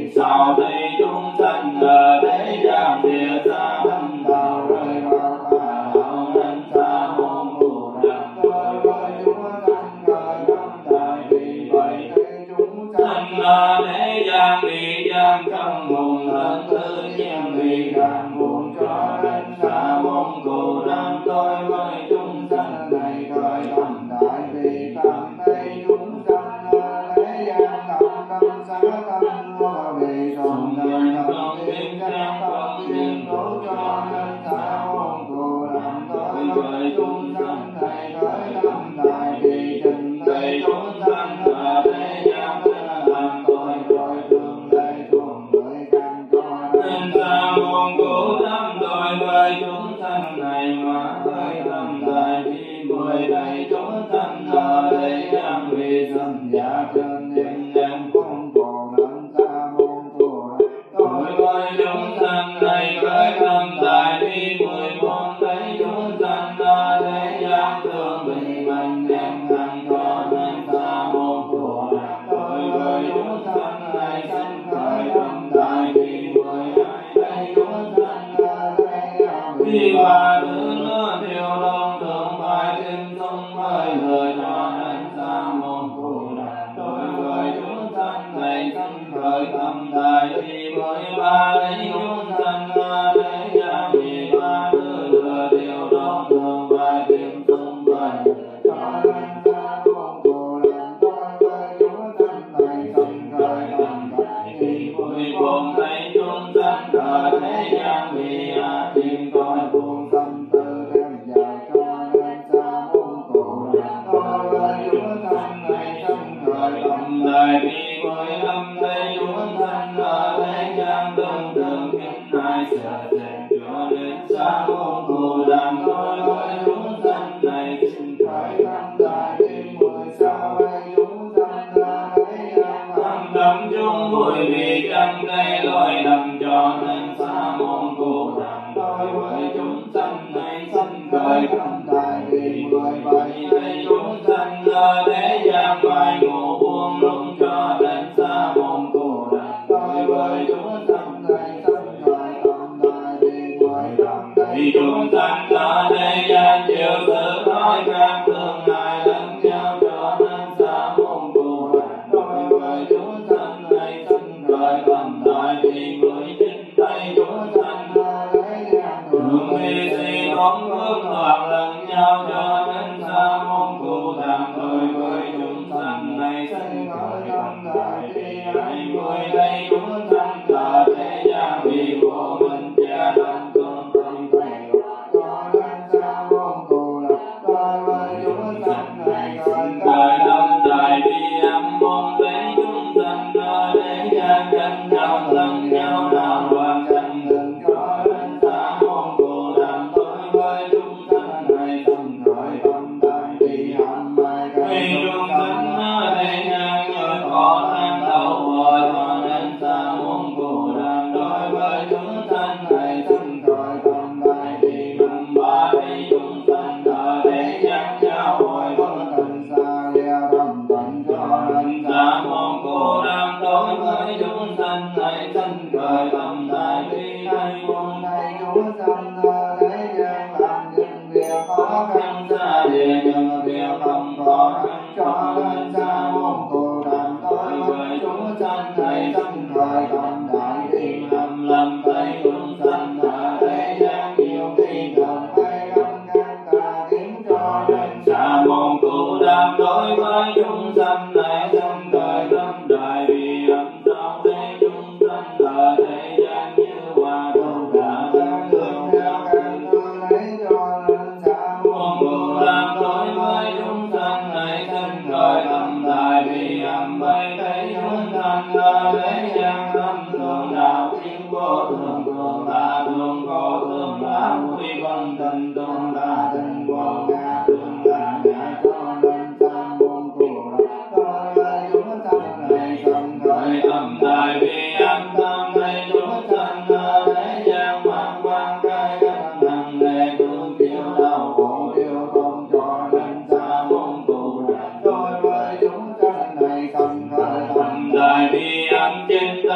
sau đây chúng sanh ở thế gian địa xa thâm đạo rơi vào tà đạo nên xa môn Bồ Đàm đối với chúng sanh khởi tâm đại vì vậy chúng sanh ở thế gian bị giam trong nguồn lớn tự nhiên bị đàn buồn cho nên xa môn Bồ Đàm đối với chúng sanh này khởi tâm đại vì cảm thấy chúng sanh ở thế gian thâm tâm xa tâm vô vì sống đời không biết trang không biết đổ cho nên xa môn Bồ Đàm đối với chúng sanh này khởi tâm đại vì trình bày chúng sanh ở thế gian làm tội rồi thường đây thuồng người căn cho nên xa môn Bồ Đàm đối với chúng sanh này mà khởi tâm đại vì mười đây chúng sanh ở thế gian vì sanh giả trên nhân em không còn nên xa môn Bồ Đàm đối với chúng sanh này khởi tâm đại vì mười môn đây chúng sanh ở thế gian thường bị mạnh em hằng cho nên xa môn Bồ Đàm đối với chúng sanh này sanh khởi tâm đại vì mười hai đây chúng sanh ở thế gian vì ba thứ nữa thiêu đốt thường phải tin sung với lời cho nên xa môn Bồ Đàm đối với chúng sanh này sanh khởi tâm đại vì mười ba đây chúng sanh ở thế gian vì ba thứ nữa thiêu đốt thường phải tin sung với lời cho nên xa môn Bồ Đàm đối với chúng sanh này sanh khởi tâm đại vì mười bốn đây chúng sanh ở thế gian vì a tìm coi buồn tâm tư thêm dài cho nên xa môn Bồ Đàm đối với chúng sanh này sanh khởi tâm đại vì mười lăm đây chúng sanh ở thế gian tương tương kính hai sợ thẹn cho nên xa môn Bồ Đàm đối với chúng sanh này sinh khởi tâm đại vì mười sáu đây chúng sanh ở thế gian thâm đắm chúng vui vì chẳng gây lỗi lầm cho nên xa môn Bồ Đàm đối với chúng sanh này sanh khởi tâm đại vì mười bảy đây chúng sanh ở thế gian phải ngủ buông lung cho nên xa môn Bồ Đàm đối với chúng sanh này sanh khởi tâm đại vì mười lăm đây chúng sanh ở thế gian chịu sự nói khác thương hại lẫn nhau cho nên xa môn Bồ Đàm đối với chúng sanh này sanh khởi tâm đại vì mười chín đây chúng sanh ở thế gian thường vì si bóng hướng loạn lẫn nhau cho nên xa môn Bồ Đàm đối với chúng sanh này sanh khởi tâm đại vì hai mươi đây chúng sanh ở thế gian vì vô minh che lấp tương tâm thầy cho nên xa môn Bồ Đàm đối với chúng sanh này khởi tâm đại vì âm môn đấy chúng sanh ở thế gian tranh nhau lẫn nhau nào loạn tranh ngừng cho nên xa môn Bồ Đàm đối với chúng sanh này sanh khởi tâm đại vì hạnh mai cây chúng sanh ở thế gian như có tham đau bò cho nên xa môn Bồ Đàm đối với chúng sanh này sanh khởi tâm đại vì năm ba đây chúng sanh ở thế gian giao hội bất tình xa lìa tâm tận cho nên xa môn Bồ Đàm đối với chúng sanh này sanh khởi tâm đại vì hai môn này chúng sanh ở thế gian làm những việc khó khăn xa lìa những việc không khó khăn cho nên xa môn Bồ Đàm đối với chúng sanh này sanh khởi tâm đại vì năm lầm tay chúng sanh ở thế gian nhiều khi cần phải gắn gắn ta kiếm cho nên xa môn Bồ Đàm đối với chúng sanh này sanh khởi tâm đại vì âm sau đây chúng sanh ở thế gian như hòa đồng cả các đường theo căn cứ lấy cho nên xa môn Bồ Đàm đối với chúng sanh này sanh khởi tâm đại vì âm bay thấy chúng sanh ở thế gian tâm thường đạo thiên vô thường thường là thường có thường là vui vân tình thường là tình vô ngã thường là ngã cho nên xa môn Bồ Đàm đối với chúng sanh này sanh khởi tâm đại vì âm tâm đây chúng sanh ở thế gian mang quan cái gánh nặng nề thương chịu đau khổ yêu không cho nên xa môn Bồ Đàm đối với chúng sanh này sanh khởi tâm đại vì âm trên thấy chúng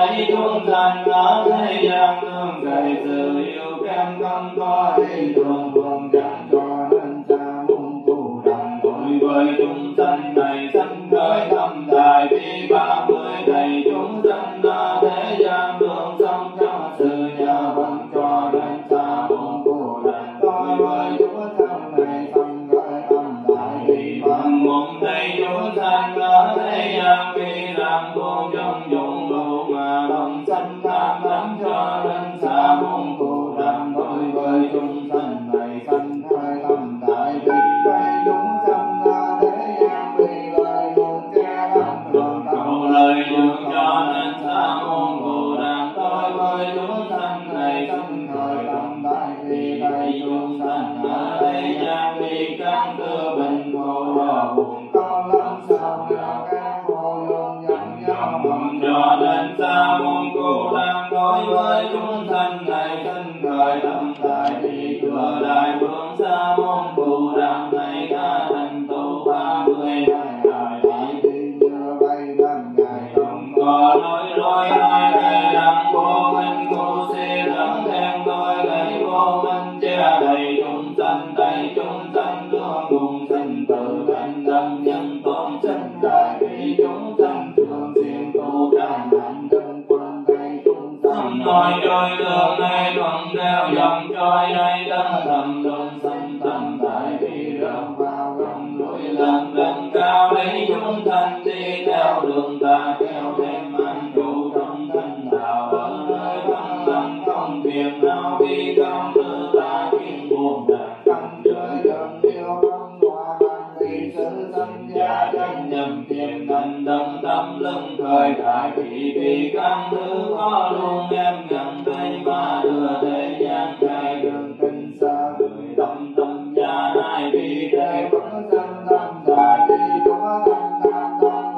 chúng sanh ở thế gian nương cậy sự yêu kém không có ý thường thường chẳng cho nên xa môn tu đặng đối với chúng sanh này sanh khởi tâm đại bi ba mươi thầy chúng sanh ở thế gian nương sống trong sự nhờ vẫn cho nên xa môn tu đặng đối với chúng sanh này sanh khởi tâm đại bi ba môn thầy chúng sanh ở thế gian vì làm vô trong dụng độ mà lòng sanh tham đắm cho nên xa môn tu đặng đối với chúng sanh này sanh khởi tâm đại bi thầy chúng sanh ở thế gian vì lời buồn che lấp đường cầu lời dường cho nên xa môn tu đặng đối với chúng sanh này sanh khởi tâm đại bi thầy chúng sanh ở thế gian vì căn cơ bệnh khổ đau buồn có lắm sao nào các vô lượng nhân nhau mong cho nên xa môn tu đặng đối với chúng sanh này sanh khởi tâm đại bi thừa đại vương xa môn tu đặng này đã thành tu ba mươi hai đại đại bi như bay ban ngày không có lối lối lối cây đặng vô minh cô si lẫn đen tôi gây vô minh che đầy chúng sanh đầy chúng sanh tương cùng sanh tự thành tâm nhân tôn sanh đại bi chúng sanh thường xuyên tu càng mạnh trong quân tay chúng sanh nói trôi đường này thuận theo dòng trôi đây tâm thầm luôn sanh tâm đại bi rơi vào gầm núi lên lên cao lấy chúng sanh đi theo đường ta theo đêm ăn trụ trong thanh đạo ở nơi vắng lặng không phiền não bi không tư ta kiến buồn đàn tâm trời gần yêu không hoa ban ly sự sanh gia tranh nhầm tiền thành đồng tâm lưng thời đại bị vì căn thứ có luôn em nhận đây mà đưa thế gian trai đường kinh xa người tâm tâm gia hai vì thế vẫn sanh tâm đại bi có sanh tam tâm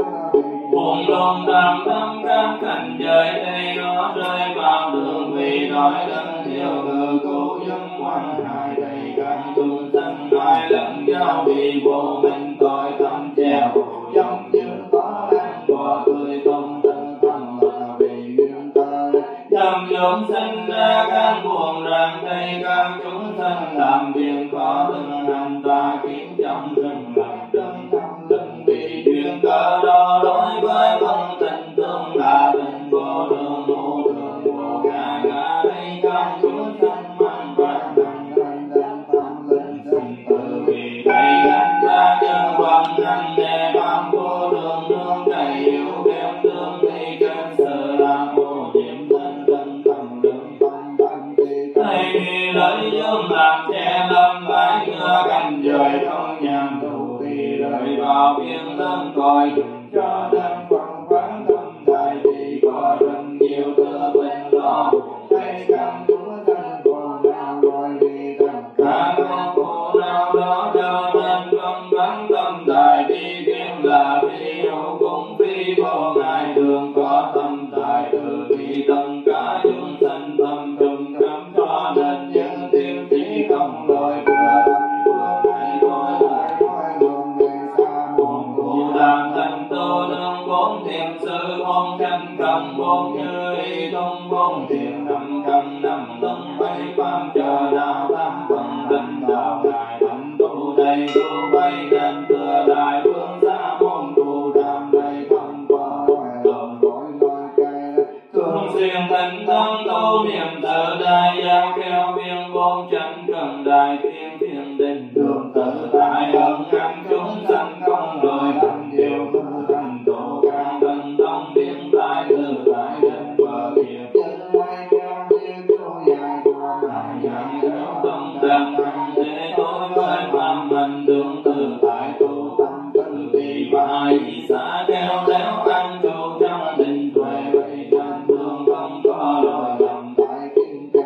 buồn lòng tam tâm các cảnh giới đây nó rơi vào đường vì nói đấng thiếu ngự cứu giúp quan hại đầy các chúng sanh ai lẫn nhau vì vô minh tội tâm che phủ giống như có đang bỏ cười không thân thân là vì duyên ta dâm chúng sanh ra các buồn rằng đây các chúng sanh làm việc có từng hành ta kiếm trong rừng làm đơn thâm linh vì duyên cơ đó đối với vân tình tương là tình vô đường vô thường vô ngã ngã đây các chúng sanh mang quan hành hành đơn thâm linh sinh từ vì đây gánh ra nhân quan hành đề mang vô đường nương cày yêu kém tương đi trên sự làm vô nhiễm thân thân thầm đường tâm tâm đi thầy vì lợi dương làm che lâm bãi ngựa canh trời không nhằm thù thì rời vào biên lâm coi cho nên quăng quán tâm đại thì có rất nhiều thứ bình lo thấy căn chúng sanh còn nào rồi đi thầm cả con khổ nào đó cho nên quăng quán tâm đại thì kiếm là phi yêu cũng phi vô ngại đường có tâm đại từ bi tất cả chúng sanh tâm trùng khắp cho nên những tiêu chí không lỗi vừa vừa ngày tôi lại nói đường ngày xa môn tu đặng thành tu nương bốn thiền sư bốn tranh cầm bốn như ý tung bốn thiền năm cầm năm lưng mấy pháp chờ đạo tam phần thành đạo ngài thành tu đầy tu bay nên thừa đại vương xa môn tu đặng đây không có lòng lỗi lỗi cây thường xuyên thành tâm tu niệm tự đại giao keo biên bốn tranh cần đại tiên thiên định đường tự tại hơn ngăn chúng sanh không lời thành điều hư thành độ càng gần tâm biến tại tự tại đến bờ kia chân ai cao như chỗ dài qua lại dạng kéo tâm đang nằm để tối với phạm mình đường tự tại tu tâm tự vì bài xã kéo léo ăn trụ trong định tuệ vậy trên đường không có lời lầm tại kinh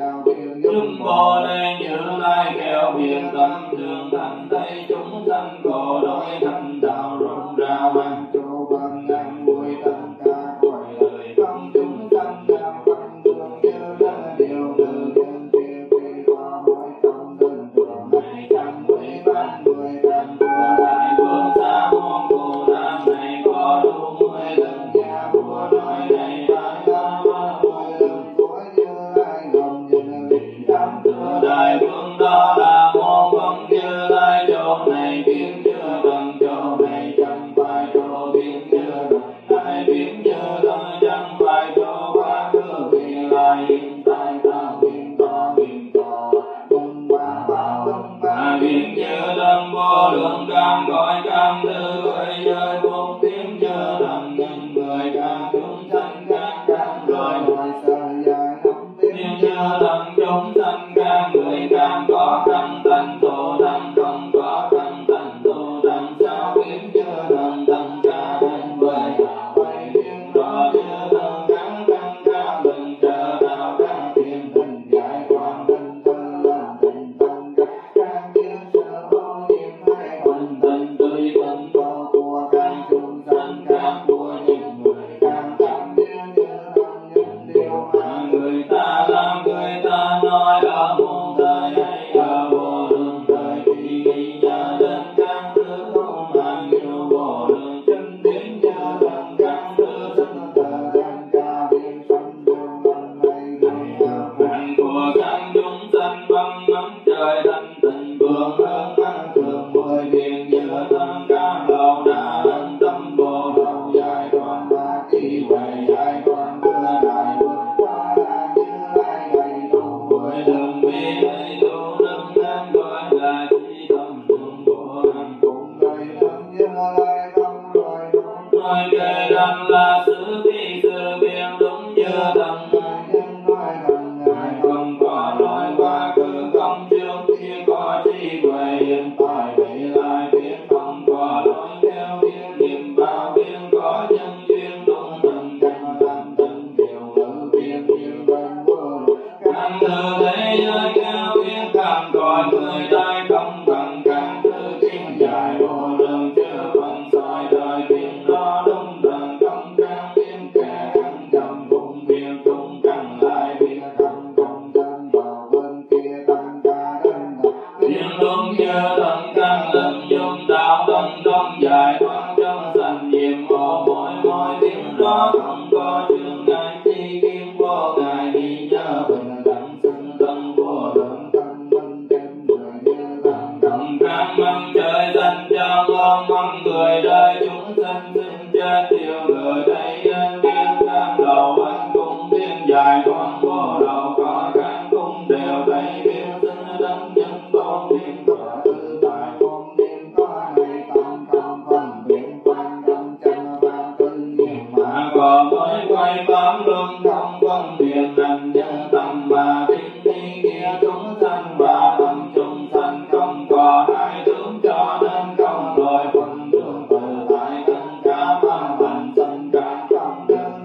lai hiện tại ta nguyện có nguyện có cùng ba ba cùng ba nguyện chư thân vô lượng cam cõi cam thứ vậy giới bốn tiếng chư thần nhân người ca chúng sanh các các loài loài sơ dài thâm tiếng chư thần chúng sanh các người cam có căn tánh thổ tâm không có căn tánh thổ tâm sao biến chư thần tâm ca đến vậy vậy tiếng đó chư thần các căn các lần chờ đạo các thiên thần giải quan thân tư lần tình tâm các các chư sở vô niệm hay hoàn thân tươi thân có của các chúng sanh các của những người các các biến chư thần những điều mà người ta làm người ta nói ở muôn thời hay ở vô lượng thời thì nghĩ nhớ đến các thứ không mang nhiều vô lượng chân tiến nhớ đến các thứ sinh thờ đến ca viên sanh dương văn hay gây hàng của các chúng sanh văn mắm trời thanh tịnh cường hơn ăn thường mười biển nhớ thân các lầu đã ân tâm vô đầu dài đoàn ba kỳ vậy dài đoàn vừa đại vượt qua là như lai đầy đủ mười đường vi đầy đủ nâng lên gọi là chi tâm thường vô hành cùng gây nâng như lai không rồi nói kể rằng là sự vi sự biên đúng như thần nhân nói rằng ngài không có nói quá khứ không trước chỉ có trí huệ hiện tại vị lai biết không có nói theo biết niệm vào biết có nhân duyên đúng thần căn làm tình điều ngữ biết nhiều gần vô căn từ thế giới cao biết cảm còn người tai không cần căn thứ kiến giải vô lượng chưa phần soi đời biến nó đúng thần không căn biến kẻ căn chậm cùng việc chung căn lại biết căn không chân vào bên kia tăng ca đơn biến đúng như thần căn lần dung đạo tâm trong dài thoáng trong sanh diệm mồ mỗi mỗi tiếng đó không có chương ngại chi kim vô ngại đi nhớ bình đẳng xưng thân vô lượng thân minh thêm người như thần thần căn mong trời danh cho con mong người đời chúng sanh sinh chết tiêu người thấy nhân viên căn đầu anh cũng biến dài thoáng vô đầu có căn cũng đều thấy biến sinh đấng nhân tôn niệm quả tự tại tôn niệm có này tam không phân biệt quan tâm chân và tự nhiên mà có mới quay bám luân không phân biệt nằm nhân tâm mà biết đi nghĩa chúng sanh và tâm chúng sanh không có hai tướng cho nên không đổi phân đường tự tại tất cả mang hành sinh cả không đơn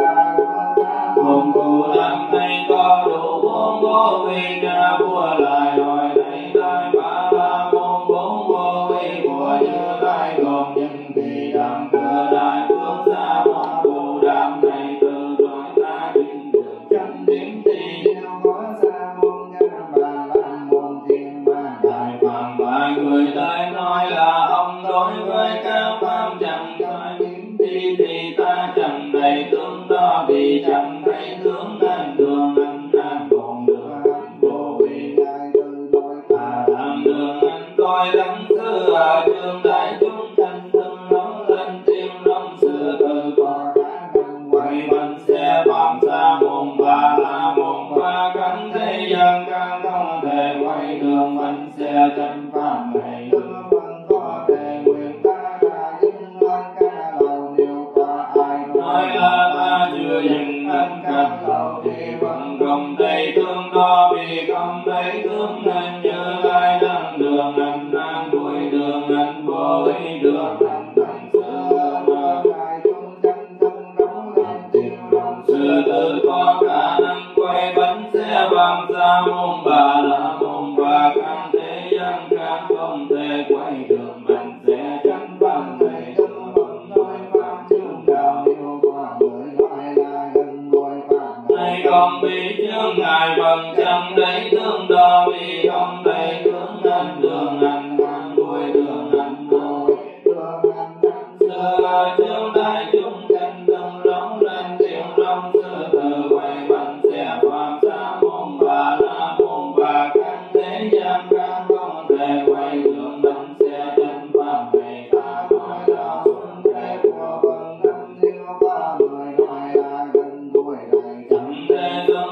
cùng cụ làm này có đủ bốn vô vi ca vua lại hỏi này lai ba la môn bốn vô vi của như lai gồm nhân thì đàm cửa đại phương xa mong cụ đàm này từ nói ta kinh đường chân tiến thì yêu có xa môn nhân bà làm môn thiên ma đại phàm và người tới nói là ông đối với các pháp chẳng phải biến thi thì ta chẳng đầy tướng đó vì chẳng thấy tướng nên đường anh an còn đường anh vô vì ngài từ nói ta làm đường anh coi lắm xưa ở trường đại chúng thanh thân nóng lên tiếng nóng xưa từ có khả năng quay mình xe phạm xa môn ba la môn ba cánh thế gian căn không thể quay đường mình xe chân pháp này đưa mình có thể nguyện ta là những loan ca đầu nếu có ai nói là ta chưa dừng anh căn đầu thì vẫn không thấy thương đó vì không thấy thương nên như lai đang đường anh đang đuổi đường anh vô ý đường anh anh xưa mà khai chúng chân thân đóng lên tiếng lòng xưa tự có khả năng quay bánh xe bằng xa môn bà la môn ba căn thế gian căn không thể quay đường mình sẽ chân bằng này đưa mình nói pháp chương đạo yêu qua người nói là gần ngôi pháp này còn bị chướng ngại bằng chẳng thấy tướng đó vì không thấy tướng nên đường anh đang đuổi đường anh đuổi đường anh đang xưa chướng đại chúng chân thân lóng lên tiếng long xưa từ quay bánh xe phạm xa môn bà la môn ba căn thế gian căn không thể quay đường mình xe chân pháp này ta nói là xuân thế của vân thân yêu ba người nói là gần đuổi này chẳng thể giống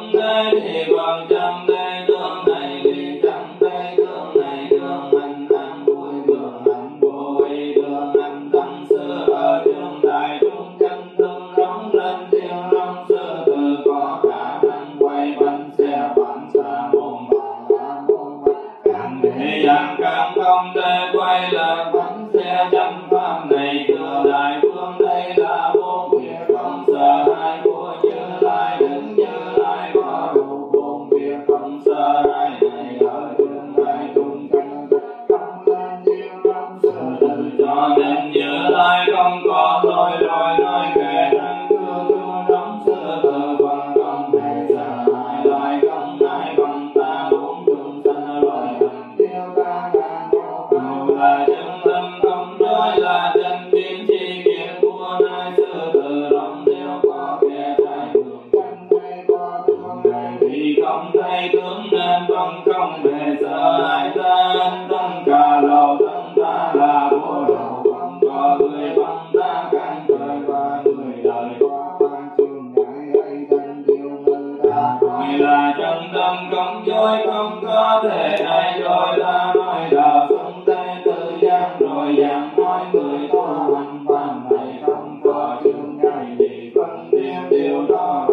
thế thì bằng chân thế tướng này vì chân thế tướng này tướng hành an vui tướng hành vui tướng hành tâm sư ở trường đại trung chân tương rống lên tiếng rống sư từ có khả năng quay bánh xe phản xạ môn phản môn càng thế gian càng không thể quay lại bánh xe chân pháp này thừa đại phương đây là bốn việc không sợ hãi của Như Lai đứng Như Lai có đủ bốn việc không sợ hãi này ở trường đại trung căn không lên tiếng rống sư từ cho nên Như Lai không có lỗi lỗi nói kẻ năng cưa cưa rống sư từ phần không hề sợ hãi lại không ai bằng ta bốn chúng sanh loài hành tiêu ca ngàn vô cầu là chân tâm không nói là chân kiến chi kiến của nai sư từ lòng nếu có kẻ trai thường chân hay có tướng này vì không thấy tướng nên không không hề sợ hãi ta tất cả lầu thân ta là vô lầu không có người bằng ta canh trời và người đời có ban chương ngại ấy thân yêu người ta nói là chân tâm không dối không có thể ai dối ta nói đạo sống thế tự gian rồi dạng nói người tu hành pháp này không có chương ngại gì phân biệt điều đó